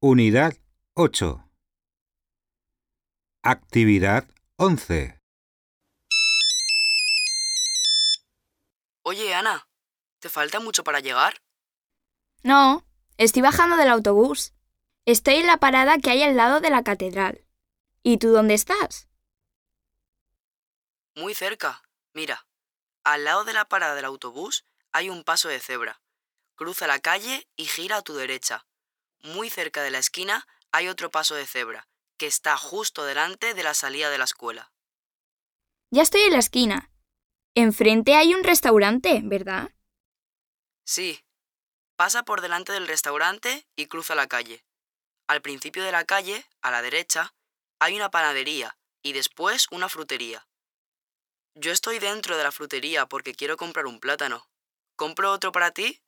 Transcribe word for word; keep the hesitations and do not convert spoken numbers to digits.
Unidad ocho. Actividad once. Oye, Ana, ¿te falta mucho para llegar? No, estoy bajando del autobús. Estoy en la parada que hay al lado de la catedral. ¿Y tú dónde estás? Muy cerca. Mira, al lado de la parada del autobús hay un paso de cebra. Cruza la calle y gira a tu derecha. Muy cerca de la esquina hay otro paso de cebra, que está justo delante de la salida de la escuela. Ya estoy en la esquina. Enfrente hay un restaurante, ¿verdad? Sí, pasa por delante del restaurante y cruza la calle. Al principio de la calle, a la derecha, hay una panadería y después una frutería. Yo estoy dentro de la frutería porque quiero comprar un plátano. ¿Compro otro para ti?